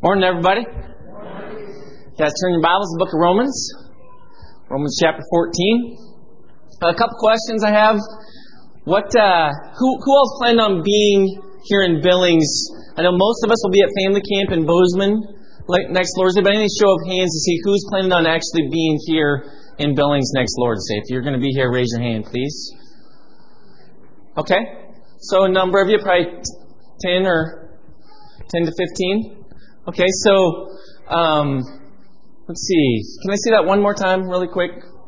Morning, everybody. Guys, turn your Bibles to the book of Romans. Romans chapter 14. A couple questions I have. Who else planned on being here in Billings? I know most of us will be at family camp in Bozeman next Lord's Day, but I need a show of hands to see who's planning on actually being here in Billings next Lord's Day. If you're going to be here, raise your hand, please. Okay. So a number of you, probably 10 to 15. Okay, so let's see. Can I see that one more time really quick?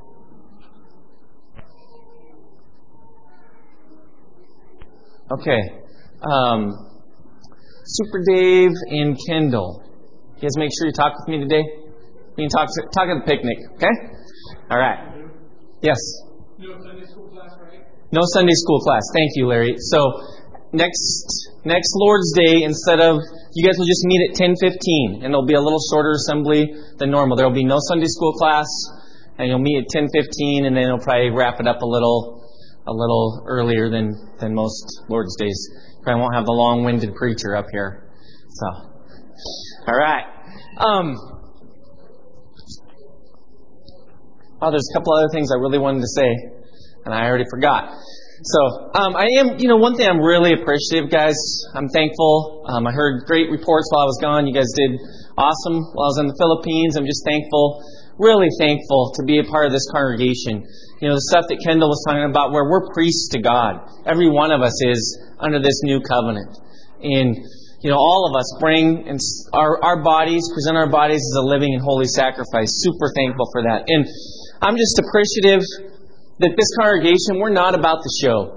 Okay. Super Dave and Kendall. You guys make sure you talk with me today. You can talk at the picnic, okay? All right. Yes? No Sunday school class, right? No Sunday school class. Thank you, Larry. So next Lord's Day, instead of, you guys will just meet at 10:15, and there'll be a little shorter assembly than normal. There will be no Sunday school class, and you'll meet at 10:15, and then it'll probably wrap it up a little earlier than most Lord's Days. Probably won't have the long-winded preacher up here. So, all right. There's a couple other things I really wanted to say, and I already forgot. So, one thing I'm really appreciative, guys. I'm thankful. I heard great reports while I was gone. You guys did awesome while I was in the Philippines. I'm just thankful, really thankful to be a part of this congregation. You know, the stuff that Kendall was talking about where we're priests to God. Every one of us is under this new covenant. And, all of us bring our bodies, present our bodies as a living and holy sacrifice. Super thankful for that. And I'm just appreciative that this congregation, we're not about the show.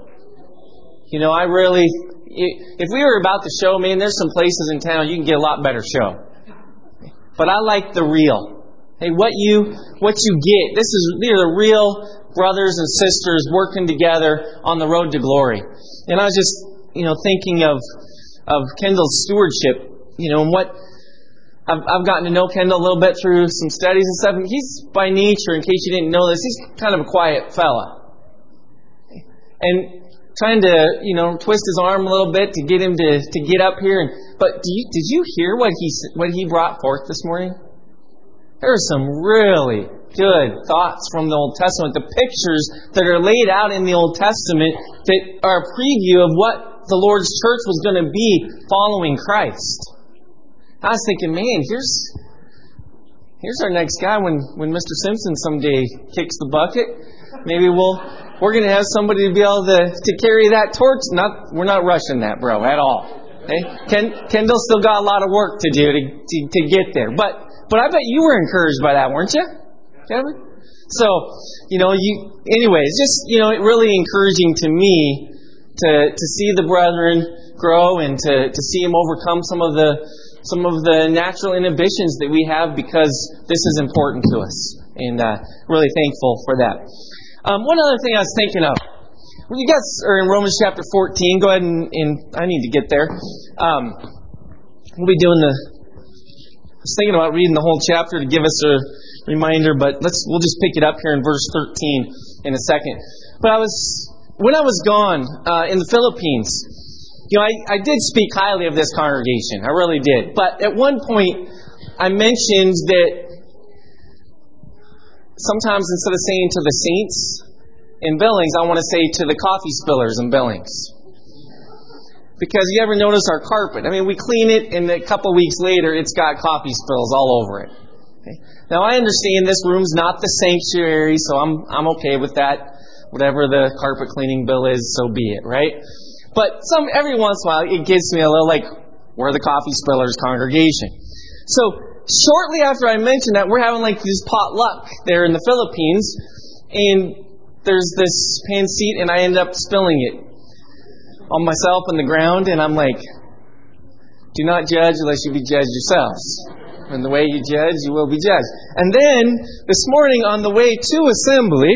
If we were about the show, man, there's some places in town you can get a lot better show. But I like the real. Hey, what you get, these are real brothers and sisters working together on the road to glory. And I was just, thinking of Kendall's stewardship, and what I've gotten to know Kendall a little bit through some studies and stuff. And he's, by nature, in case you didn't know this, he's kind of a quiet fella. And trying to, twist his arm a little bit to get him to get up here. But did you hear what he brought forth this morning? There are some really good thoughts from the Old Testament. The pictures that are laid out in the Old Testament that are a preview of what the Lord's church was going to be following Christ. I was thinking, man, here's our next guy when Mr. Simpson someday kicks the bucket. Maybe we're going to have somebody to be able to carry that torch. We're not rushing that, bro, at all. Okay? Kendall still got a lot of work to do to get there. But I bet you were encouraged by that, weren't you, Kevin? So, anyways, just, really encouraging to me to see the brethren grow and to see them overcome some of the natural inhibitions that we have, because this is important to us. And really thankful for that. One other thing I was thinking of. Well, you guys are in Romans chapter 14. Go ahead and I need to get there. We'll be doing I was thinking about reading the whole chapter to give us a reminder, but we'll just pick it up here in verse 13 in a second. But when I was gone in the Philippines, I did speak highly of this congregation. I really did. But at one point, I mentioned that sometimes instead of saying to the saints in Billings, I want to say to the coffee spillers in Billings. Because you ever notice our carpet? I mean, we clean it, and a couple weeks later, it's got coffee spills all over it. Okay? Now, I understand this room's not the sanctuary, so I'm okay with that. Whatever the carpet cleaning bill is, so be it, right? But every once in a while, it gets me a little like, we're the coffee spillers congregation. So, shortly after I mentioned that, we're having like this potluck there in the Philippines, and there's this pan seat, and I end up spilling it on myself on the ground, and I'm like, do not judge unless you be judged yourselves. And the way you judge, you will be judged. And then, this morning on the way to assembly,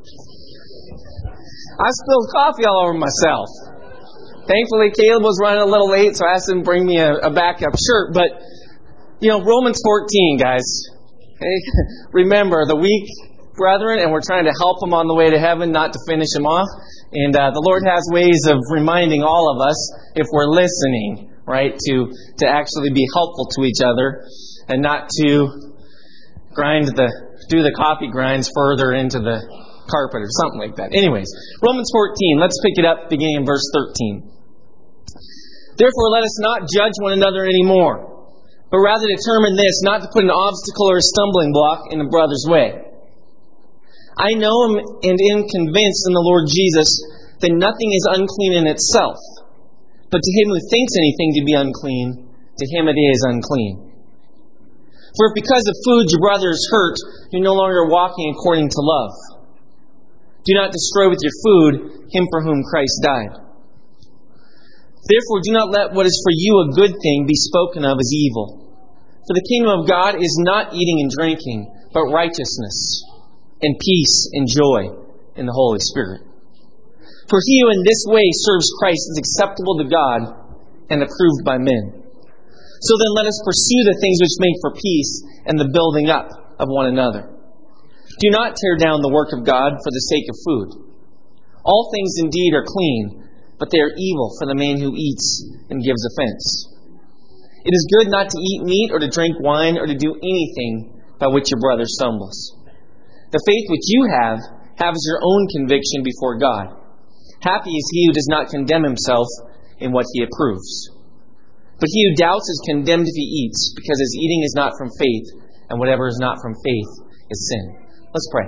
I spilled coffee all over myself. Thankfully, Caleb was running a little late, so I asked him to bring me a backup shirt. But, Romans 14, guys. Okay? Remember, the weak brethren, and we're trying to help them on the way to heaven, not to finish them off. And the Lord has ways of reminding all of us, if we're listening, right? To actually be helpful to each other and not to do the coffee grinds further into the carpet or something like that. Anyways, Romans 14, let's pick it up beginning in verse 13. Therefore, let us not judge one another anymore, but rather determine this, not to put an obstacle or a stumbling block in a brother's way. I know and am convinced in the Lord Jesus that nothing is unclean in itself, but to him who thinks anything to be unclean, to him it is unclean. For if because of food your brother is hurt, you're no longer walking according to love. Do not destroy with your food him for whom Christ died. Therefore, do not let what is for you a good thing be spoken of as evil. For the kingdom of God is not eating and drinking, but righteousness and peace and joy in the Holy Spirit. For he who in this way serves Christ is acceptable to God and approved by men. So then let us pursue the things which make for peace and the building up of one another. Do not tear down the work of God for the sake of food. All things indeed are clean, but they are evil for the man who eats and gives offense. It is good not to eat meat or to drink wine or to do anything by which your brother stumbles. The faith which you have as your own conviction before God. Happy is he who does not condemn himself in what he approves. But he who doubts is condemned if he eats, because his eating is not from faith, and whatever is not from faith is sin. Let's pray.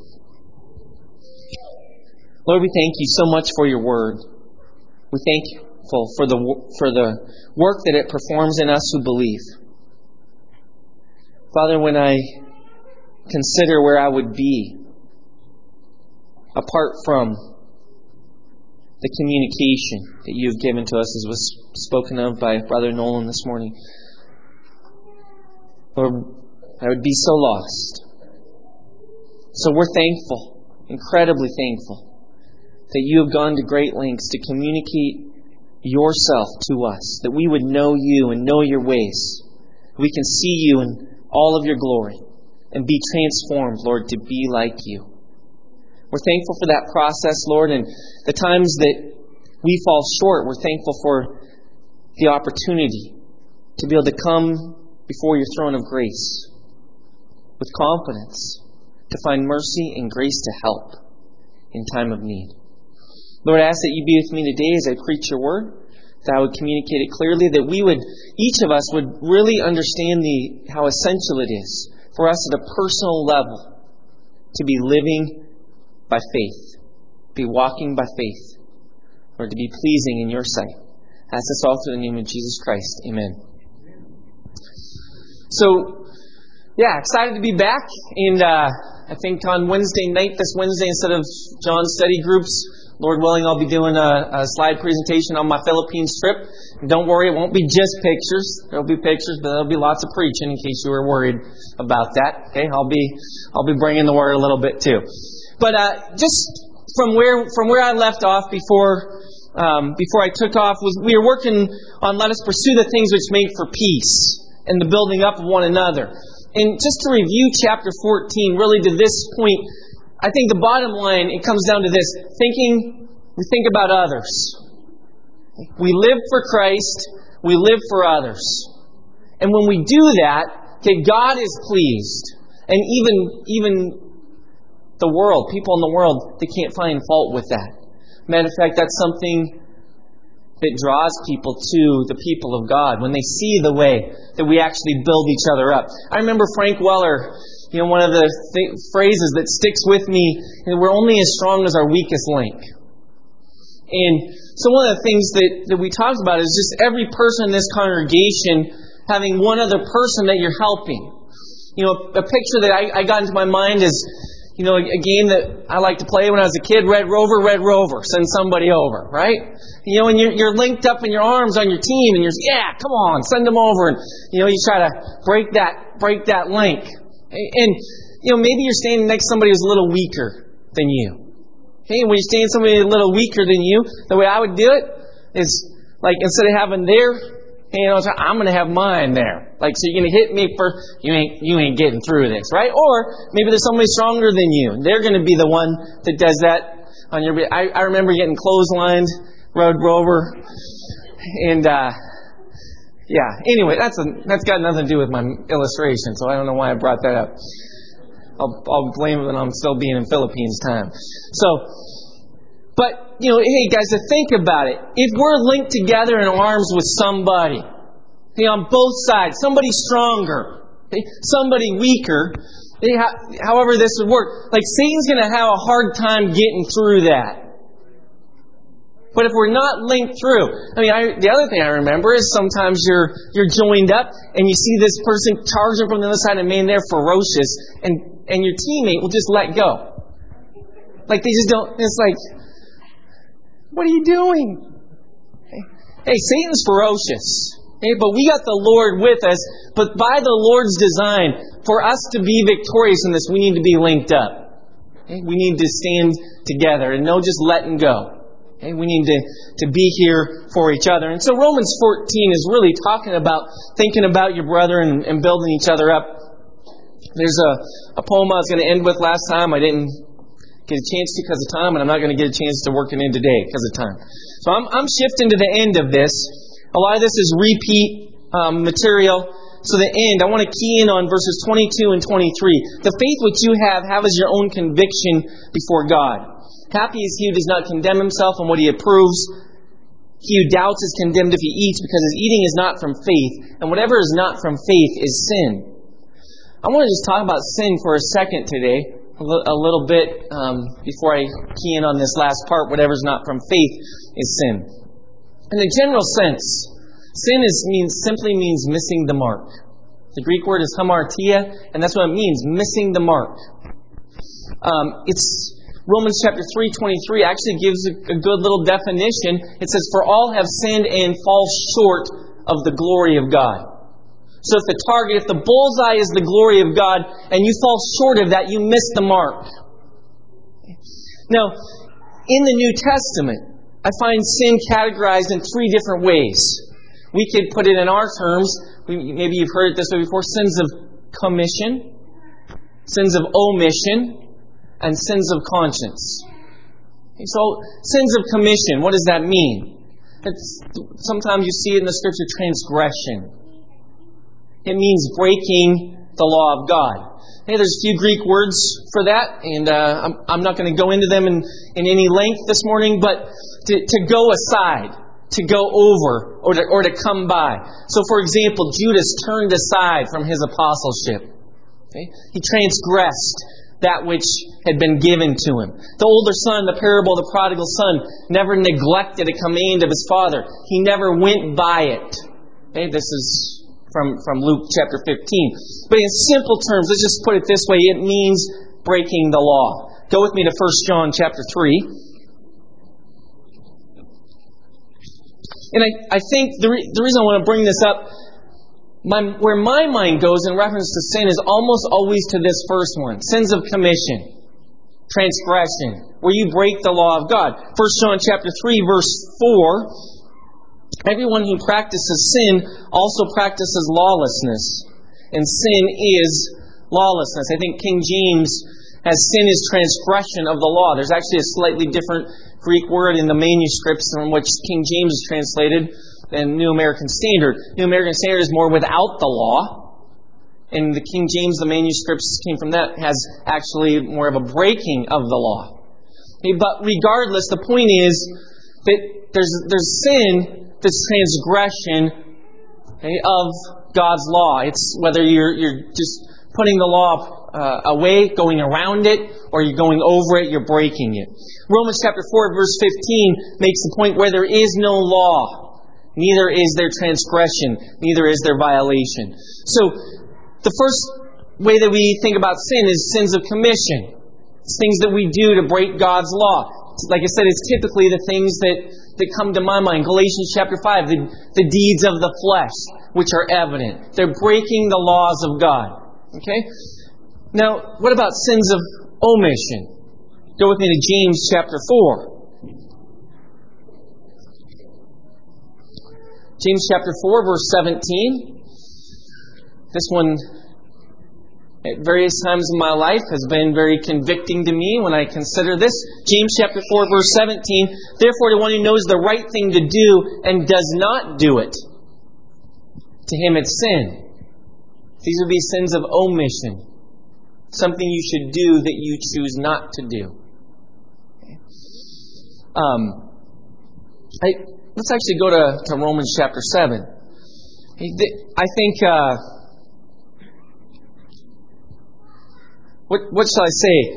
Lord, we thank you so much for your word. We're thankful for the work that it performs in us who believe. Father, when I consider where I would be apart from the communication that you've given to us, as was spoken of by Brother Nolan this morning, Lord, I would be so lost. So we're thankful, incredibly thankful, that you have gone to great lengths to communicate yourself to us, that we would know you and know your ways. We can see you in all of your glory and be transformed, Lord, to be like you. We're thankful for that process, Lord, and the times that we fall short, we're thankful for the opportunity to be able to come before your throne of grace with confidence, to find mercy and grace to help in time of need. Lord, I ask that you be with me today as I preach your word, that I would communicate it clearly, that each of us would really understand how essential it is for us at a personal level to be living by faith, be walking by faith, or to be pleasing in your sight. I ask this all through the name of Jesus Christ. Amen. So, excited to be back. And I think on this Wednesday, instead of John's study groups, Lord willing, I'll be doing a slide presentation on my Philippines trip. And don't worry, it won't be just pictures. There'll be pictures, but there'll be lots of preaching in case you were worried about that. Okay, I'll be bringing the word a little bit too. But just from where I left off before I took off, we were working on let us pursue the things which make for peace and the building up of one another. And just to review chapter 14, really to this point, I think the bottom line, it comes down to this. We think about others. We live for Christ. We live for others. And when we do that, God is pleased. And even the world, people in the world, they can't find fault with that. Matter of fact, that's something that draws people to the people of God, when they see the way that we actually build each other up. I remember Frank Weller, one of the phrases that sticks with me, we're only as strong as our weakest link. And so one of the things that we talked about is just every person in this congregation having one other person that you're helping. A picture that I got into my mind is, a game that I like to play when I was a kid, Red Rover, send somebody over, right? And you're linked up in your arms on your team, and come on, send them over. And, you try to break that link. And, maybe you're standing next to somebody who's a little weaker than you. Okay, when you're standing somebody a little weaker than you, the way I would do it is, like, instead of having their hand, I'm going to have mine there. Like, so you're going to hit me for, you ain't getting through this, right? Or maybe there's somebody stronger than you. They're going to be the one that does that on your. I remember getting clotheslined, Red Rover, and Yeah, anyway, that's got nothing to do with my illustration, so I don't know why I brought that up. I'll blame it when I'm still being in Philippines time. But, hey guys, to think about it. If we're linked together in arms with somebody, on both sides, somebody stronger, somebody weaker, however this would work, Satan's going to have a hard time getting through that. But if we're not linked through, the other thing I remember is sometimes you're joined up and you see this person charging from the other side and they're ferocious, and your teammate will just let go. They just don't. It's like, what are you doing? Hey, Satan's ferocious. But we got the Lord with us. But by the Lord's design, for us to be victorious in this, we need to be linked up. We need to stand together and no just letting go. We need to be here for each other. And so Romans 14 is really talking about thinking about your brother and building each other up. There's a poem I was going to end with last time. I didn't get a chance to because of time, and I'm not going to get a chance to work it in today because of time. So I'm shifting to the end of this. A lot of this is repeat material. So the end, I want to key in on verses 22 and 23. The faith which you have as your own conviction before God. Happy is he who does not condemn himself on what he approves. He who doubts is condemned if he eats, because his eating is not from faith, and whatever is not from faith is sin. I want to just talk about sin for a second today, a little bit before I key in on this last part. Whatever is not from faith is sin. In the general sense, sin simply means missing the mark. The Greek word is hamartia, and that's what it means, missing the mark. Romans chapter 3:23 actually gives a good little definition. It says, "For all have sinned and fall short of the glory of God." So if the bullseye is the glory of God, and you fall short of that, you miss the mark. Now, in the New Testament, I find sin categorized in three different ways. We could put it in our terms. Maybe you've heard it this way before: sins of commission, sins of omission, and sins of conscience. So, sins of commission, what does that mean? Sometimes you see it in the Scripture, transgression. It means breaking the law of God. There's a few Greek words for that, and I'm not going to go into them in any length this morning, but to go aside, to go over, or to come by. So, for example, Judas turned aside from his apostleship. He transgressed that which had been given to him. The older son, the parable of the prodigal son, never neglected a command of his father. He never went by it. This is from Luke chapter 15. But in simple terms, let's just put it this way, it means breaking the law. Go with me to 1 John chapter 3. And I think the reason I want to bring this up, where my mind goes in reference to sin is almost always to this first one. Sins of commission. Transgression. Where you break the law of God. 1 John chapter 3 verse 4. Everyone who practices sin also practices lawlessness. And sin is lawlessness. I think King James has sin is transgression of the law. There's actually a slightly different Greek word in the manuscripts from which King James is translated than New American Standard. New American Standard is more without the law. And the King James, the manuscripts came from that, has actually more of a breaking of the law. But regardless, the point is that there's sin, that's transgression of God's law. It's whether you're just putting the law away, going around it, or you're going over it, you're breaking it. Romans chapter 4 verse 15 makes the point where there is no law. Neither is there transgression, neither is there violation. So, the first way that we think about sin is sins of commission. It's things that we do to break God's law. Like I said, it's typically the things that come to my mind. Galatians chapter 5, the deeds of the flesh, which are evident. They're breaking the laws of God. Okay? Now, what about sins of omission? Go with me to James chapter 4. James chapter 4, verse 17. This one, at various times in my life, has been very convicting to me when I consider this. James chapter 4, verse 17. Therefore, the one who knows the right thing to do and does not do it To Him it's sin. These would be sins of omission. Something you should do that you choose not to do. Let's actually go to Romans chapter 7. I think, what shall I say?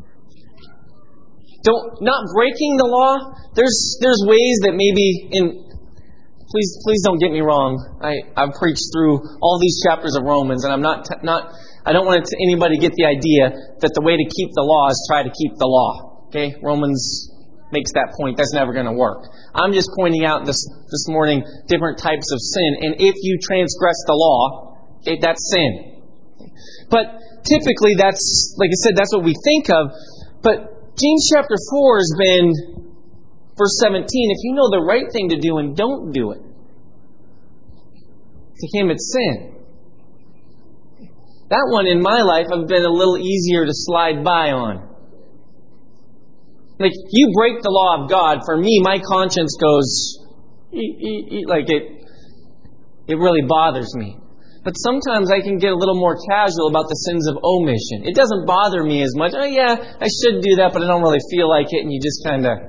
Not breaking the law. There's ways that maybe Please don't get me wrong. I've preached through all these chapters of Romans, and I don't want anybody to get the idea that the way to keep the law is try to keep the law. Okay, Romans makes that point. That's never going to work. I'm just pointing out this morning different types of sin, and if you transgress the law, okay, that's sin. But typically, that's, like I said, that's what we think of. But James chapter 4 has been, verse 17, if you know the right thing to do and don't do it, to Him it's sin. That one in my life I've been a little easier to slide by on. Like, you break the law of God, for me, my conscience goes, like it really bothers me. But sometimes I can get a little more casual about the sins of omission. It doesn't bother me as much. Oh yeah, I should do that, but I don't really feel like it, and you just kind of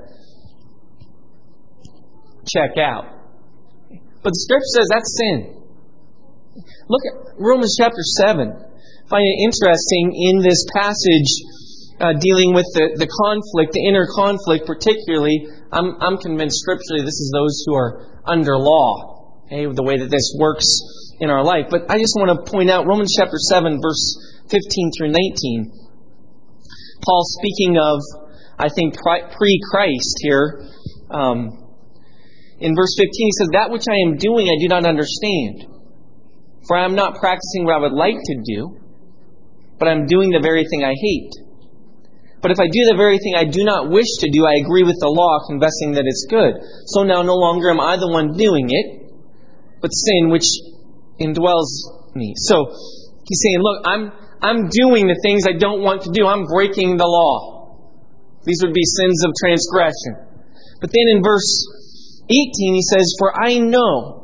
check out. But the Scripture says that's sin. Look at Romans chapter 7. I find it interesting in this passage dealing with the conflict, the inner conflict particularly. I'm convinced scripturally this is those who are under law, okay, the way that this works in our life. But I just want to point out Romans chapter 7, verse 15 through 19. Paul speaking of, I think, pre-Christ here. In verse 15 he says, "That which I am doing I do not understand. For I am not practicing what I would like to do, but I am doing the very thing I hate. But if I do the very thing I do not wish to do, I agree with the law, confessing that it's good. So now no longer am I the one doing it, but sin which indwells me." So he's saying, look, I'm doing the things I don't want to do. I'm breaking the law. These would be sins of transgression. But then in verse 18 he says, "For I know."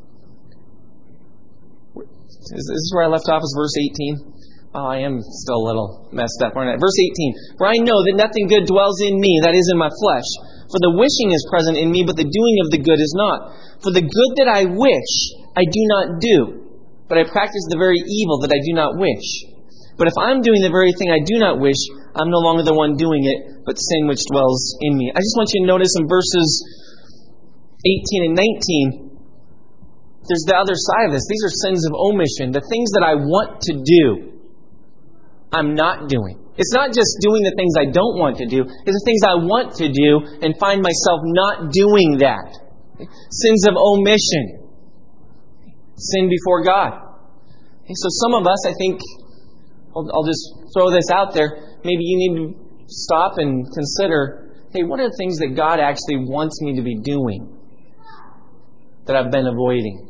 Is this where I left off? Is verse 18? Oh, I am still a little messed up, aren't I? Verse 18. "For I know that nothing good dwells in me, that is in my flesh. For the wishing is present in me, but the doing of the good is not. For the good that I wish, I do not do, but I practice the very evil that I do not wish. But if I'm doing the very thing I do not wish, I'm no longer the one doing it, but sin which dwells in me." I just want you to notice in verses 18 and 19, there's the other side of this. These are sins of omission. The things that I want to do, I'm not doing. It's not just doing the things I don't want to do. It's the things I want to do and find myself not doing that. Sins of omission. Sin before God. And so some of us, I think, I'll just throw this out there. Maybe you need to stop and consider, hey, what are the things that God actually wants me to be doing that I've been avoiding?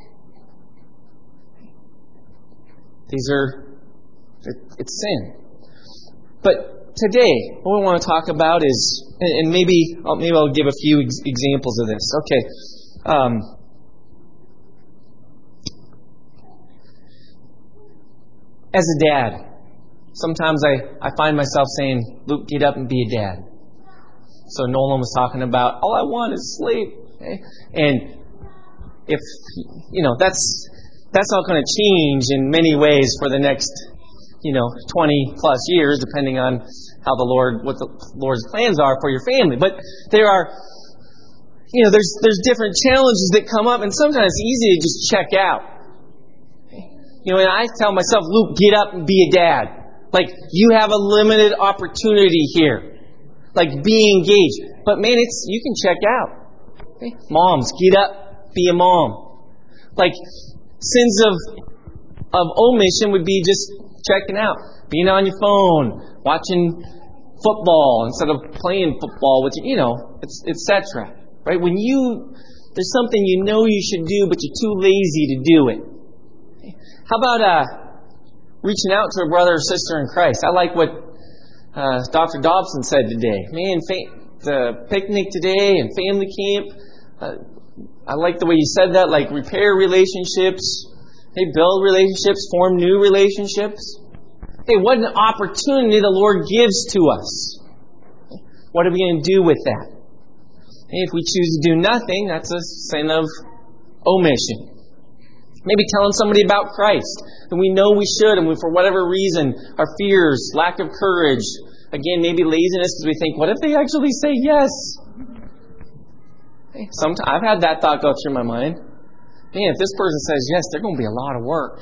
It's sin. But today, what we want to talk about is, and maybe I'll give a few examples of this. Okay. As a dad, sometimes I find myself saying, "Luke, get up and be a dad." So Nolan was talking about, all I want is sleep. Okay? And if, that's not going to change in many ways for the next, 20 plus years, depending on what the Lord's plans are for your family. But there are, there's different challenges that come up, and sometimes it's easy to just check out. And I tell myself, "Luke, get up and be a dad." Like, you have a limited opportunity here. Like, be engaged. But man, you can check out. Okay? Moms, get up, be a mom. Like, sins of omission would be just checking out, being on your phone, watching football instead of playing football with etc. Right? When there's something you should do, but you're too lazy to do it. How about reaching out to a brother or sister in Christ? I like what Dr. Dobson said today. Man, the picnic today and family camp, I like the way you said that, like repair relationships. Hey, build relationships, form new relationships. Hey, what an opportunity the Lord gives to us. What are we going to do with that? Hey, if we choose to do nothing, that's a sin of omission. Maybe telling somebody about Christ, and we know we should, and we, for whatever reason, our fears, lack of courage, again, maybe laziness, because we think, what if they actually say yes? Sometimes I've had that thought go through my mind. Man, if this person says yes, they're going to be a lot of work.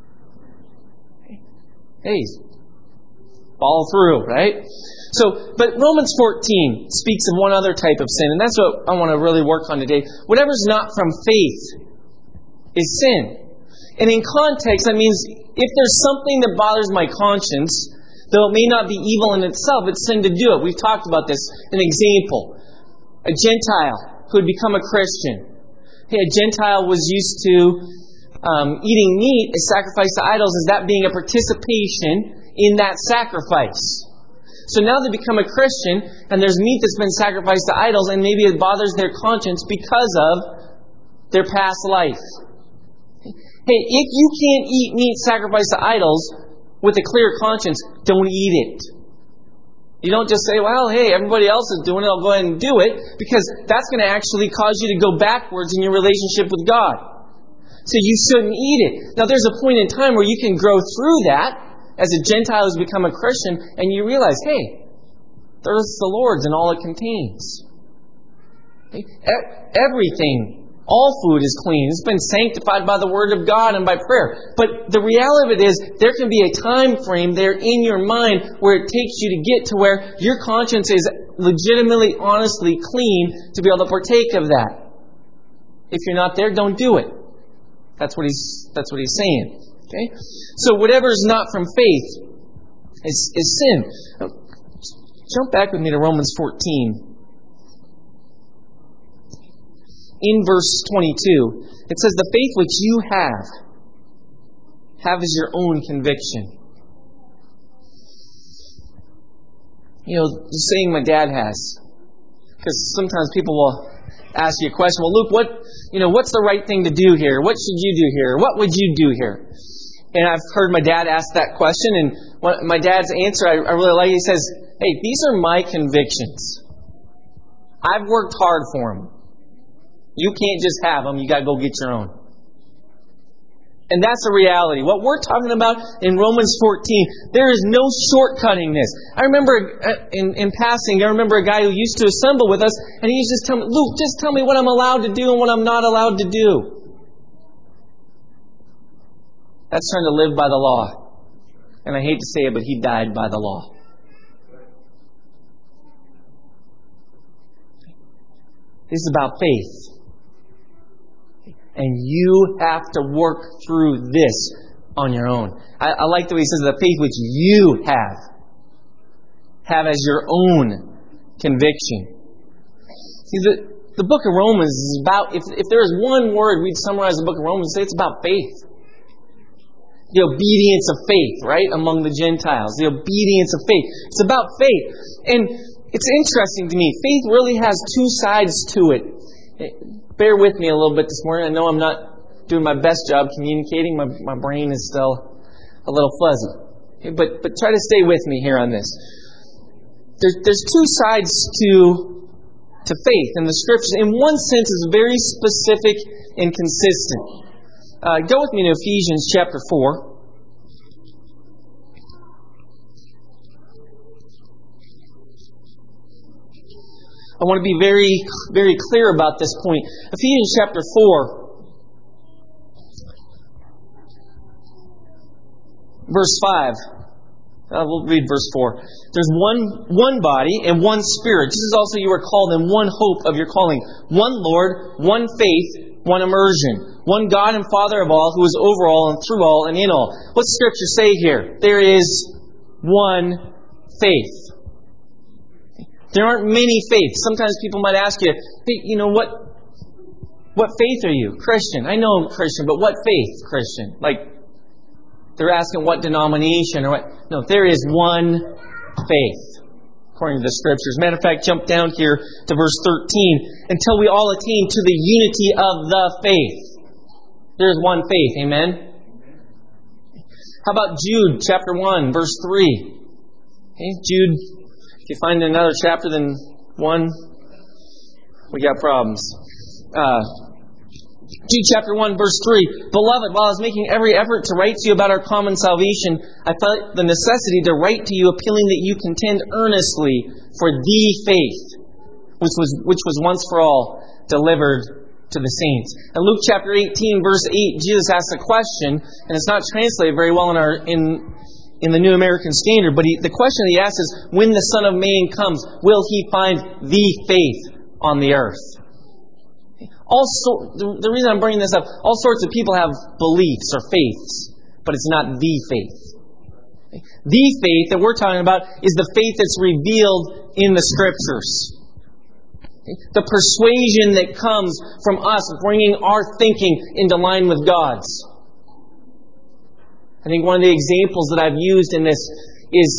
Hey, follow through, right? But Romans 14 speaks of one other type of sin, and that's what I want to really work on today. Whatever's not from faith is sin. And in context, that means if there's something that bothers my conscience, though it may not be evil in itself, it's sin to do it. We've talked about this. An example, a Gentile who had become a Christian. Hey, a Gentile was used to eating meat as sacrifice to idols as that being a participation in that sacrifice. So now they become a Christian, and there's meat that's been sacrificed to idols, and maybe it bothers their conscience because of their past life. Hey, if you can't eat meat sacrificed to idols with a clear conscience, don't eat it. You don't just say, well, hey, everybody else is doing it, I'll go ahead and do it, because that's going to actually cause you to go backwards in your relationship with God. So you shouldn't eat it. Now there's a point in time where you can grow through that as a Gentile who's become a Christian, and you realize, hey, there's the Lord's and all it contains. Okay? Everything, all food is clean. It's been sanctified by the Word of God and by prayer. But the reality of it is, there can be a time frame there in your mind where it takes you to get to where your conscience is legitimately, honestly clean to be able to partake of that. If you're not there, don't do it. That's what he's saying. Okay? So whatever is not from faith is sin. Now, jump back with me to Romans 14. In verse 22, it says, the faith which you have as your own conviction. You know, the saying my dad has. Because sometimes people will ask you a question, well, Luke, what's the right thing to do here? What should you do here? What would you do here? And I've heard my dad ask that question, and my dad's answer I really like. He says, hey, these are my convictions. I've worked hard for them. You can't just have them. You got to go get your own. And that's the reality. What we're talking about in Romans 14, there is no shortcutting this. I remember in passing, I remember a guy who used to assemble with us, and he used to just tell me, Luke, just tell me what I'm allowed to do and what I'm not allowed to do. That's trying to live by the law. And I hate to say it, but he died by the law. This is about faith. And you have to work through this on your own. I like the way he says, the faith which you have as your own conviction. See, the book of Romans is about, if there is one word we'd summarize the book of Romans, say it's about faith. The obedience of faith, right? Among the Gentiles. The obedience of faith. It's about faith. And it's interesting to me. Faith really has two sides to it. Bear with me a little bit this morning. I know I'm not doing my best job communicating. My brain is still a little fuzzy. Okay, but try to stay with me here on this. There's two sides to faith. And the Scriptures, in one sense, is very specific and consistent. Go with me to Ephesians chapter 4. I want to be very, very clear about this point. Ephesians chapter 4, verse 5. We'll read verse 4. There's one body and one Spirit. This is also you are called in one hope of your calling. One Lord, one faith, one immersion. One God and Father of all, who is over all and through all and in all. What's Scripture say here? There is one faith. There aren't many faiths. Sometimes people might ask you, hey, what faith are you? Christian. I know I'm Christian, but what faith, Christian? Like, they're asking what denomination or what. No, there is one faith. according to the Scriptures. Matter of fact, jump down here to verse 13. Until we all attain to the unity of the faith. There's one faith. Amen? How about Jude chapter 1, verse 3? Okay, Jude, if you find another chapter than 1, we got problems. Jude chapter 1, verse 3. Beloved, while I was making every effort to write to you about our common salvation, I felt the necessity to write to you appealing that you contend earnestly for the faith, which was once for all delivered to the saints. In Luke chapter 18, verse 8, Jesus asks a question, and it's not translated very well in the New American Standard, but the question he asks is, when the Son of Man comes, will He find the faith on the earth? The reason I'm bringing this up, all sorts of people have beliefs or faiths, but it's not the faith. The faith that we're talking about is the faith that's revealed in the Scriptures. The persuasion that comes from us bringing our thinking into line with God's. I think one of the examples that I've used in this is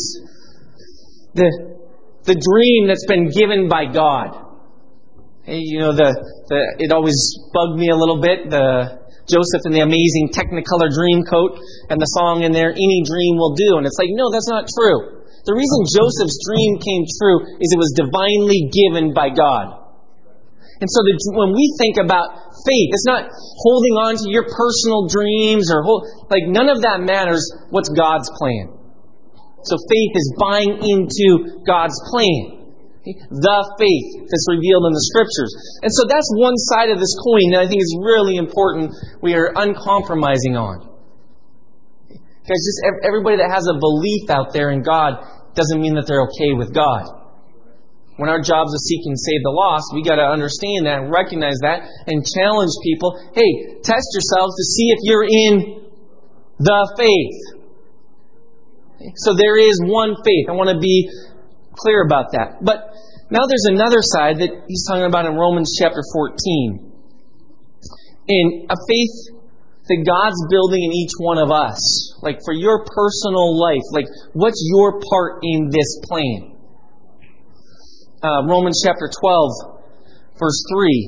the dream that's been given by God. Hey, it always bugged me a little bit, the Joseph and the Amazing Technicolor Dreamcoat and the song in there, Any Dream Will Do. And it's like, no, that's not true. The reason Joseph's dream came true is it was divinely given by God. And so when we think about faith, it's not holding on to your personal dreams none of that matters. What's God's plan? So faith is buying into God's plan. The faith that's revealed in the Scriptures. And so that's one side of this coin that I think is really important we are uncompromising on. Because just everybody that has a belief out there in God doesn't mean that they're okay with God. When our job is to seek and save the lost, we got to understand that and recognize that and challenge people. Hey, test yourselves to see if you're in the faith. So there is one faith. I want to be clear about that. But now there's another side that he's talking about in Romans chapter 14. And a faith that God's building in each one of us. Like for your personal life. Like what's your part in this plan? Romans chapter 12, verse 3.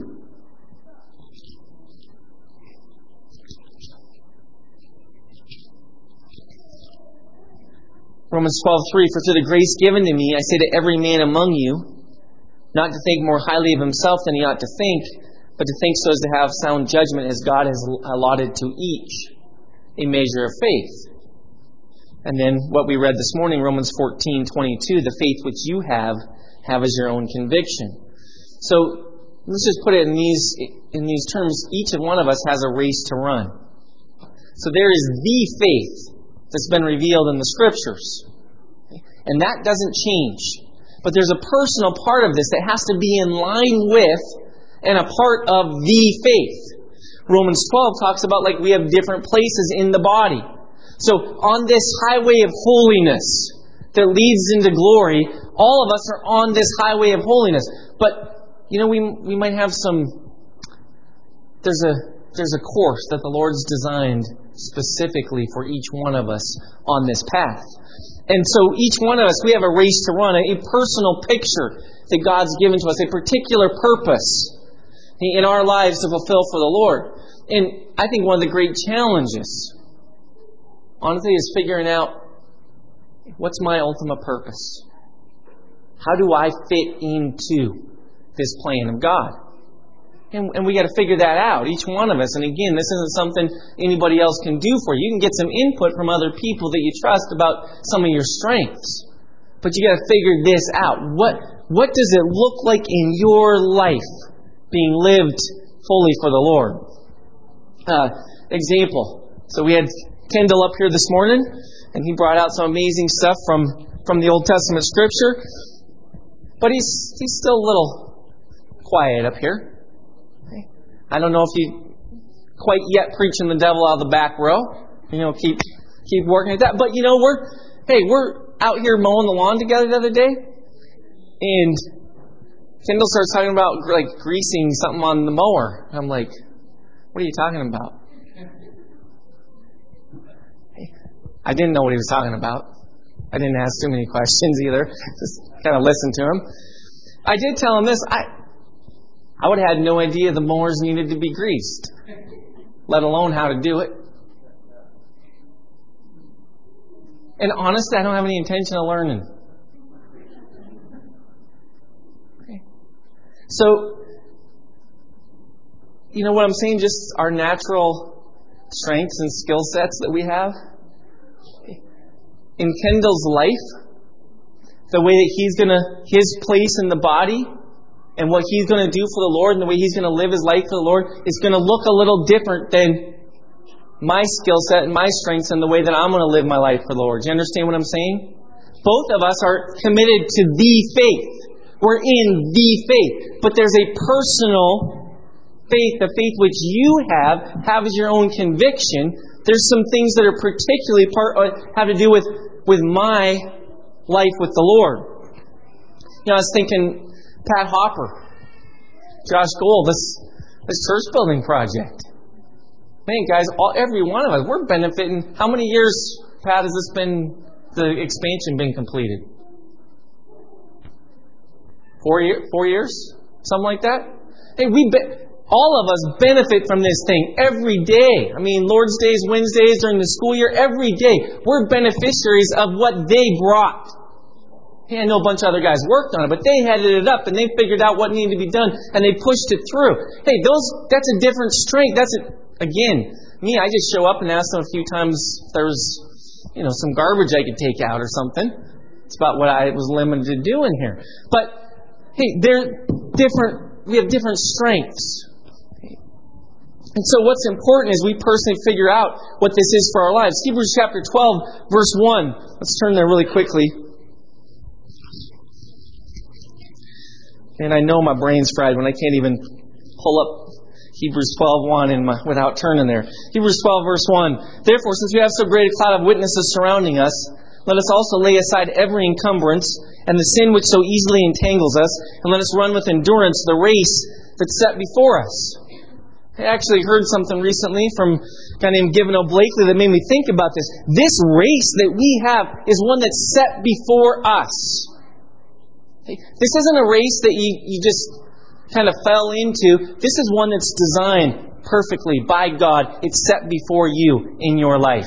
Romans 12:3, for through the grace given to me, I say to every man among you, not to think more highly of himself than he ought to think, but to think so as to have sound judgment as God has allotted to each a measure of faith. And then what we read this morning, Romans 14:22, the faith which you have as your own conviction. So let's just put it in these terms. Each one of us has a race to run. So there is the faith that's been revealed in the Scriptures. And that doesn't change. But there's a personal part of this that has to be in line with and a part of the faith. Romans 12 talks about we have different places in the body. So on this highway of holiness that leads into glory, all of us are on this highway of holiness. But, we might have there's a course that the Lord's designed specifically for each one of us on this path. And so each one of us, we have a race to run, a personal picture that God's given to us, a particular purpose in our lives to fulfill for the Lord. And I think one of the great challenges, honestly, is figuring out what's my ultimate purpose. How do I fit into this plan of God? And we got to figure that out, each one of us. And again, this isn't something anybody else can do for you. You can get some input from other people that you trust about some of your strengths. But you got to figure this out. What does it look like in your life being lived fully for the Lord? Example. So we had Kendall up here this morning, and he brought out some amazing stuff from the Old Testament Scripture. But he's still a little quiet up here. I don't know if you quite yet preaching the devil out of the back row. Keep working at that. But we're out here mowing the lawn together the other day, and Kendall starts talking about greasing something on the mower. I'm like, what are you talking about? I didn't know what he was talking about. I didn't ask too many questions either. Just kind of listened to him. I did tell him this. I would have had no idea the mowers needed to be greased, let alone how to do it. And honestly, I don't have any intention of learning. Okay. So, you know what I'm saying? Just our natural strengths and skill sets that we have. In Kendall's life, the way that his place in the body and what he's going to do for the Lord and the way he's going to live his life for the Lord is going to look a little different than my skill set and my strengths and the way that I'm going to live my life for the Lord. Do you understand what I'm saying? Both of us are committed to the faith. We're in the faith. But there's a personal faith, the faith which you have as your own conviction. There's some things that are particularly have to do with my life with the Lord. You know, I was thinking Pat Hopper, Josh Gold, this church building project. Man, guys, every one of us, we're benefiting. How many years, Pat, has the expansion been completed? 4 years? Something like that? Hey, all of us benefit from this thing every day. I mean, Lord's Days, Wednesdays, during the school year, every day. We're beneficiaries of what they brought. Hey, I know a bunch of other guys worked on it, but they headed it up and they figured out what needed to be done and they pushed it through. Hey, that's a different strength. Again, me, I just show up and ask them a few times if there was, some garbage I could take out or something. It's about what I was limited to doing here. But, hey, they're different. We have different strengths. And so what's important is we personally figure out what this is for our lives. Hebrews chapter 12, verse 1. Let's turn there really quickly. And I know my brain's fried when I can't even pull up Hebrews 12:1 without turning there. Hebrews 12, verse 1. Therefore, since we have so great a cloud of witnesses surrounding us, let us also lay aside every encumbrance and the sin which so easily entangles us, and let us run with endurance the race that's set before us. I actually heard something recently from a guy named Givino Blakely that made me think about this. This race that we have is one that's set before us. This isn't a race that you just kind of fell into. This is one that's designed perfectly by God. It's set before you in your life.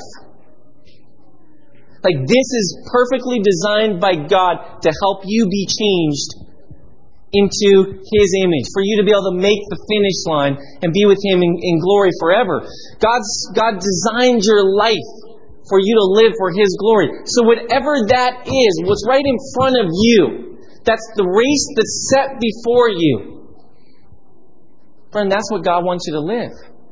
This is perfectly designed by God to help you be changed into His image, for you to be able to make the finish line and be with Him in glory forever. God designed your life for you to live for His glory. So whatever that is, what's right in front of you, that's the race that's set before you. Friend, that's what God wants you to live.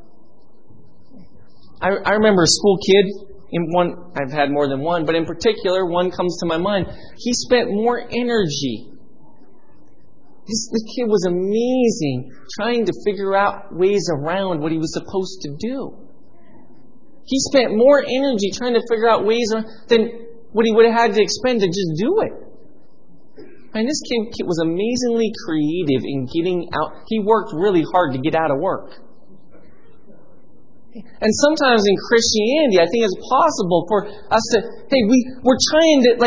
I remember a school kid. I've had more than one, but in particular, one comes to my mind. He spent more energy. This kid was amazing, trying to figure out ways around what he was supposed to do. He spent more energy trying to figure out ways than what he would have had to expend to just do it. And this kid was amazingly creative in getting out. He worked really hard to get out of work. And sometimes in Christianity, I think it's possible for us to, we're trying to,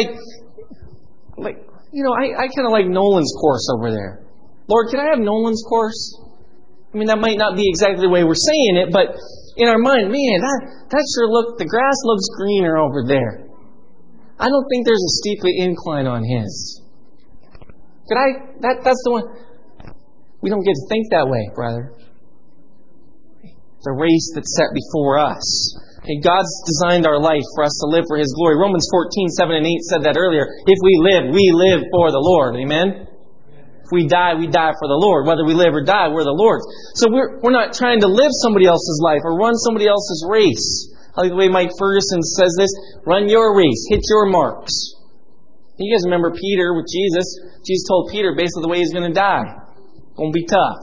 I kind of like Nolan's course over there. Lord, can I have Nolan's course? I mean, that might not be exactly the way we're saying it, but in our mind, man, the grass looks greener over there. I don't think there's a steep incline on his. That's the one. We don't get to think that way, brother. The race that's set before us. God's designed our life for us to live for His glory. Romans 14:7 and 8 said that earlier. If we live for the Lord. Amen? If we die for the Lord. Whether we live or die, we're the Lord's. So we're not trying to live somebody else's life or run somebody else's race. I like the way Mike Ferguson says this. Run your race. Hit your marks. You guys remember Peter with Jesus. Jesus told Peter basically the way he's going to die. Going to be tough.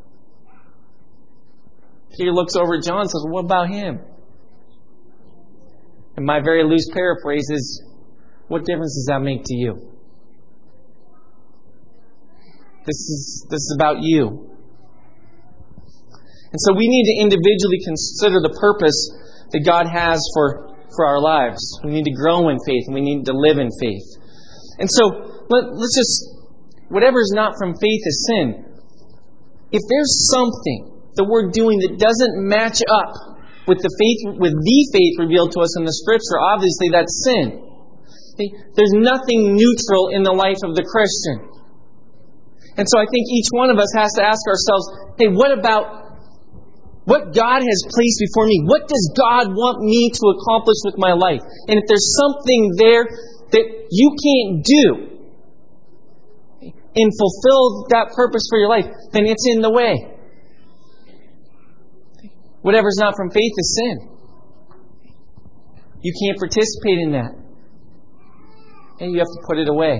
Peter looks over at John and says, well, what about him? And my very loose paraphrase is, what difference does that make to you? This is about you. And so we need to individually consider the purpose that God has for for our lives. We need to grow in faith, and we need to live in faith. And so, let's just, whatever is not from faith is sin. If there's something that we're doing that doesn't match up with the faith revealed to us in the Scripture, obviously that's sin. There's nothing neutral in the life of the Christian. And so I think each one of us has to ask ourselves, hey, what about what God has placed before me? What does God want me to accomplish with my life? And if there's something there that you can't do and fulfill that purpose for your life, then it's in the way. Whatever's not from faith is sin. You can't participate in that. And you have to put it away.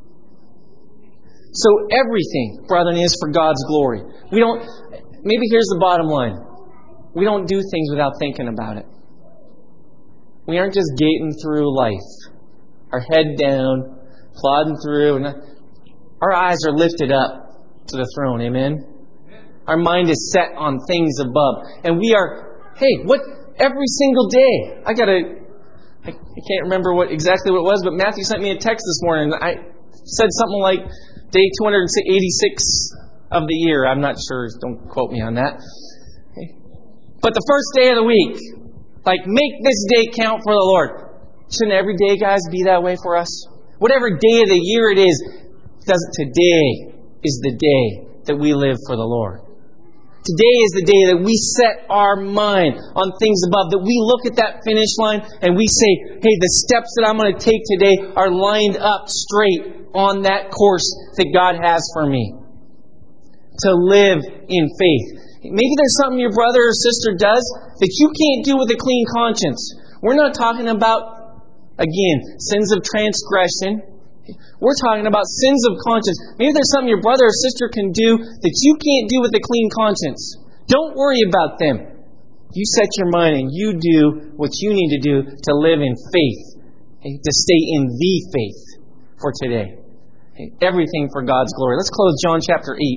So everything, brethren, is for God's glory. Maybe here's the bottom line. We don't do things without thinking about it. We aren't just gating through life. Our head down, plodding through. And our eyes are lifted up to the throne. Amen? Our mind is set on things above. And we are, every single day. I can't remember exactly what it was, but Matthew sent me a text this morning. I said something like day 286 of the year. I'm not sure. Don't quote me on that. But the first day of the week, make this day count for the Lord. Shouldn't every day, guys, be that way for us? Whatever day of the year it is, today is the day that we live for the Lord. Today is the day that we set our mind on things above, that we look at that finish line and we say, hey, the steps that I'm going to take today are lined up straight on that course that God has for me. To live in faith. Maybe there's something your brother or sister does that you can't do with a clean conscience. We're not talking about, again, sins of transgression. We're talking about sins of conscience. Maybe there's something your brother or sister can do that you can't do with a clean conscience. Don't worry about them. You set your mind and you do what you need to do to live in faith, to stay in the faith for today. Everything for God's glory. Let's close John chapter 8.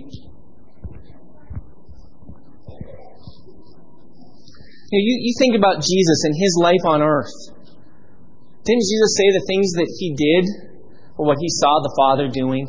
You think about Jesus and His life on earth. Didn't Jesus say the things that He did or what He saw the Father doing?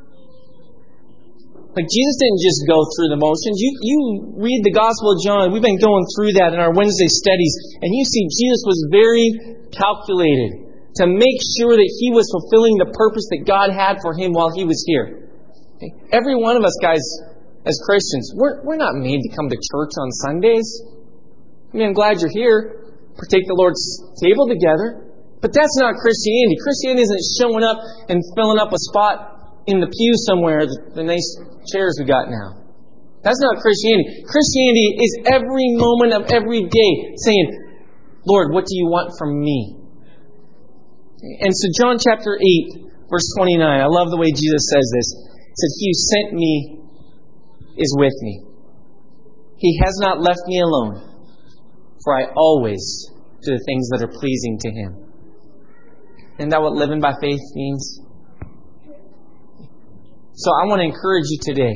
Jesus didn't just go through the motions. You read the Gospel of John. We've been going through that in our Wednesday studies. And you see Jesus was very calculated to make sure that He was fulfilling the purpose that God had for Him while He was here. Every one of us, guys, as Christians, we're not made to come to church on Sundays. I'm glad you're here. Partake the Lord's table together. But that's not Christianity. Christianity isn't showing up and filling up a spot in the pew somewhere, the nice chairs we got now. That's not Christianity. Christianity is every moment of every day saying, Lord, what do you want from me? And so John chapter 8, verse 29, I love the way Jesus says this. He said, He who sent me is with me. He has not left me alone, for I always do the things that are pleasing to Him. Isn't that what living by faith means? So I want to encourage you today.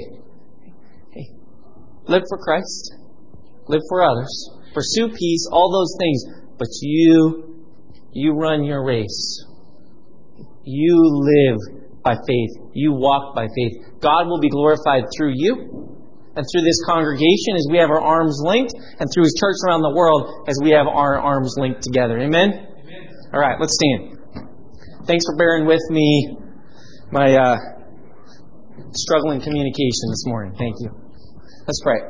Live for Christ. Live for others. Pursue peace, all those things. But you run your race. You live by faith. You walk by faith. God will be glorified through you and through this congregation as we have our arms linked, and through His church around the world as we have our arms linked together. Amen? Amen. All right, let's stand. Thanks for bearing with me, my struggling communication this morning. Thank you. Let's pray.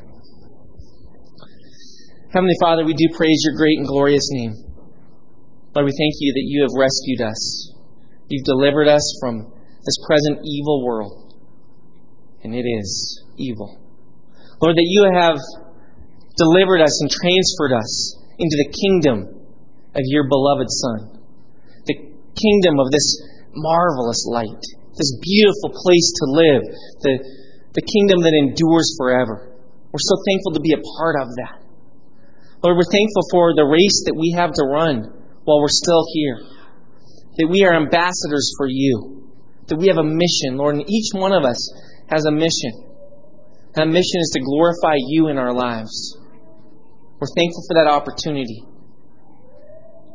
Heavenly Father, we do praise Your great and glorious name. Lord, we thank You that You have rescued us. You've delivered us from this present evil world. And it is evil. Lord, that You have delivered us and transferred us into the kingdom of Your beloved Son. Kingdom of this marvelous light, this beautiful place to live, the kingdom that endures forever. We're so thankful to be a part of that. Lord, we're thankful for the race that we have to run while we're still here, that we are ambassadors for You, that we have a mission, Lord, and each one of us has a mission. That mission is to glorify You in our lives. We're thankful for that opportunity.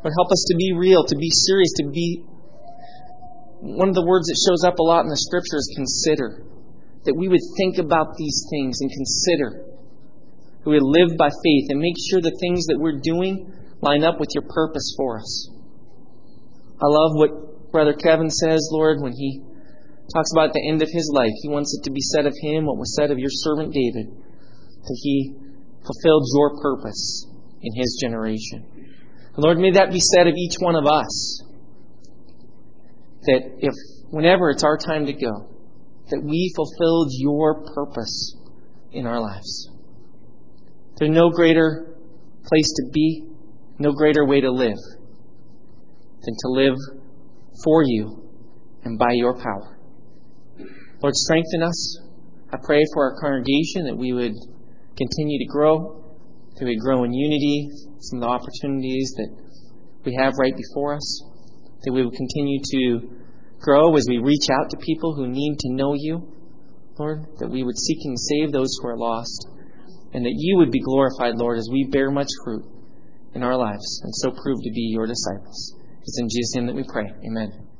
Lord, help us to be real, to be serious, to be... One of the words that shows up a lot in the Scripture is consider. That we would think about these things and consider. That we would live by faith and make sure the things that we're doing line up with your purpose for us. I love what Brother Kevin says, Lord, when he talks about at the end of his life. He wants it to be said of him what was said of your servant David. That he fulfilled your purpose in his generation. And Lord, may that be said of each one of us. That if, whenever it's our time to go, that we fulfilled your purpose in our lives. There's no greater place to be, no greater way to live than to live for you and by your power. Lord, strengthen us. I pray for our congregation that we would continue to grow, that we would grow in unity, some of the opportunities that we have right before us, that we would continue to grow as we reach out to people who need to know you, Lord, that we would seek and save those who are lost, and that you would be glorified, Lord, as we bear much fruit in our lives and so prove to be your disciples. It's in Jesus' name that we pray. Amen.